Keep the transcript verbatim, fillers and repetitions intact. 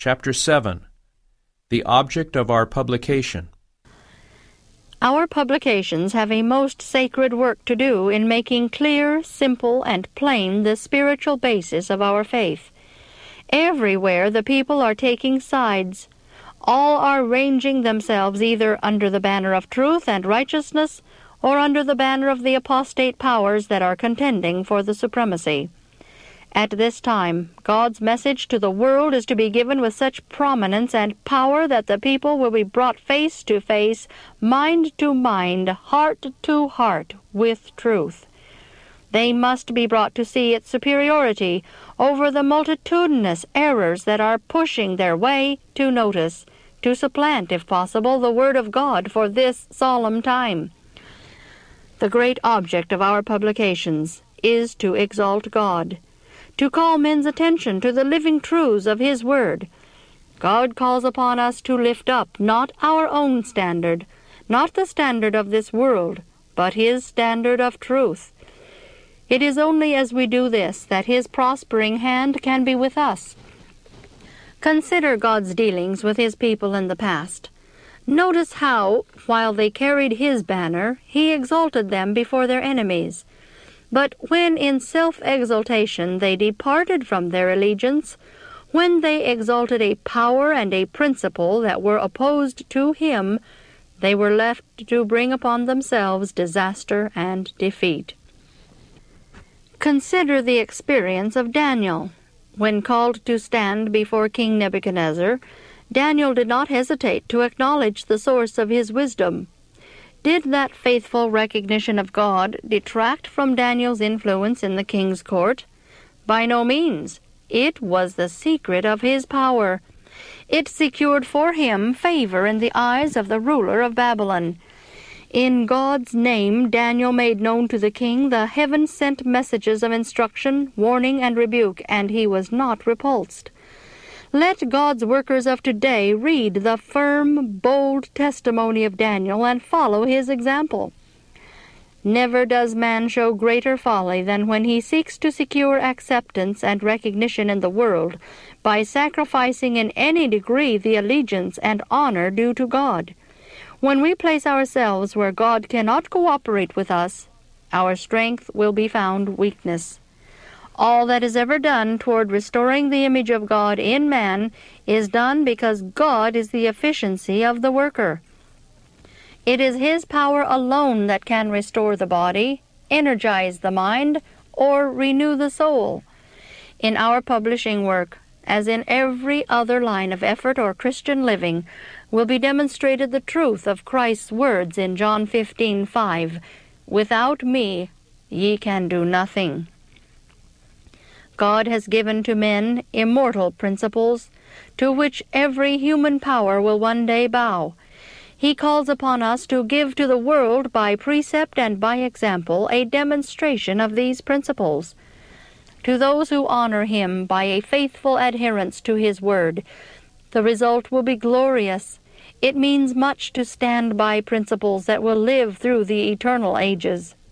Chapter seven. The Object of Our Publication. Our publications have a most sacred work to do in making clear, simple, and plain the spiritual basis of our faith. Everywhere the people are taking sides. All are ranging themselves either under the banner of truth and righteousness or under the banner of the apostate powers that are contending for the supremacy. At this time, God's message to the world is to be given with such prominence and power that the people will be brought face to face, mind to mind, heart to heart with truth. They must be brought to see its superiority over the multitudinous errors that are pushing their way to notice, to supplant, if possible, the Word of God for this solemn time. The great object of our publications is to exalt God, to call men's attention to the living truths of His Word. God calls upon us to lift up not our own standard, not the standard of this world, but His standard of truth. It is only as we do this that His prospering hand can be with us. Consider God's dealings with His people in the past. Notice how, while they carried His banner, He exalted them before their enemies. But when in self-exaltation they departed from their allegiance, when they exalted a power and a principle that were opposed to Him, they were left to bring upon themselves disaster and defeat. Consider the experience of Daniel. When called to stand before King Nebuchadnezzar, Daniel did not hesitate to acknowledge the source of his wisdom. Did that faithful recognition of God detract from Daniel's influence in the king's court? By no means. It was the secret of his power. It secured for him favor in the eyes of the ruler of Babylon. In God's name, Daniel made known to the king the heaven-sent messages of instruction, warning, and rebuke, and he was not repulsed. Let God's workers of today read the firm, bold testimony of Daniel and follow his example. Never does man show greater folly than when he seeks to secure acceptance and recognition in the world by sacrificing in any degree the allegiance and honor due to God. When we place ourselves where God cannot cooperate with us, our strength will be found weakness. All that is ever done toward restoring the image of God in man is done because God is the efficiency of the worker. It is His power alone that can restore the body, energize the mind, or renew the soul. In our publishing work, as in every other line of effort or Christian living, will be demonstrated the truth of Christ's words in John fifteen five, "Without me ye can do nothing." God has given to men immortal principles to which every human power will one day bow. He calls upon us to give to the world by precept and by example a demonstration of these principles. To those who honor Him by a faithful adherence to His Word, the result will be glorious. It means much to stand by principles that will live through the eternal ages.